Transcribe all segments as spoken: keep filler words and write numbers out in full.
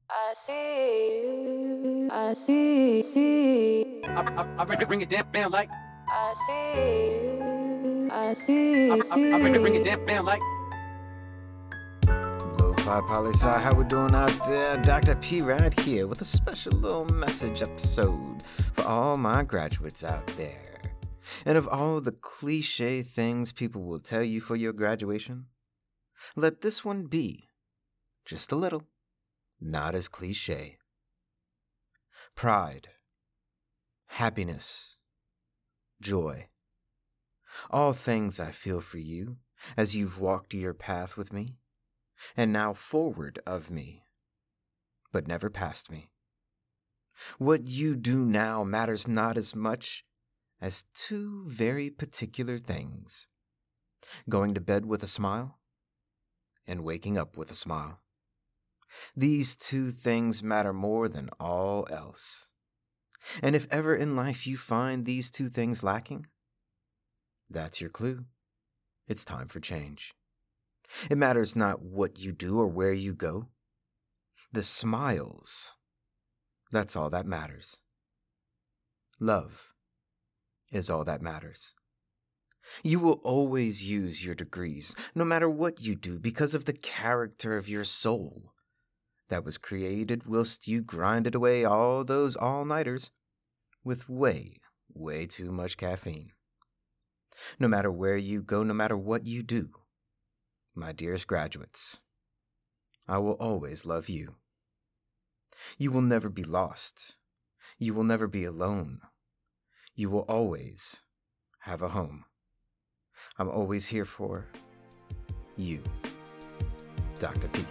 I see you. I see, see. I, I, I bring, bring it down, down like. I see you. I see, I, see. I, I bring, it- bring it down, down like. Lo-Fi Poli-Sci, how we doing out there? Doctor P right here with a special little message episode for all my graduates out there. And of all the cliche things people will tell you for your graduation, let this one be just a little not as cliche. Pride, happiness, joy, all things I feel for you as you've walked your path with me, and now forward of me, but never past me. What you do now matters not as much as two very particular things: going to bed with a smile and waking up with a smile. These two things matter more than all else. And if ever in life you find these two things lacking, that's your clue. It's time for change. It matters not what you do or where you go. The smiles, that's all that matters. Love is all that matters. You will always use your degrees, no matter what you do, because of the character of your soul that was created whilst you grinded away all those all-nighters with way, way too much caffeine. No matter where you go, no matter what you do, my dearest graduates, I will always love you. You will never be lost. You will never be alone. You will always have a home. I'm always here for you, Doctor P.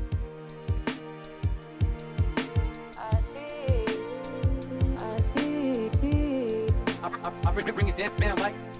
I see you. I see, see. I, I, I bring, bring it down, down like.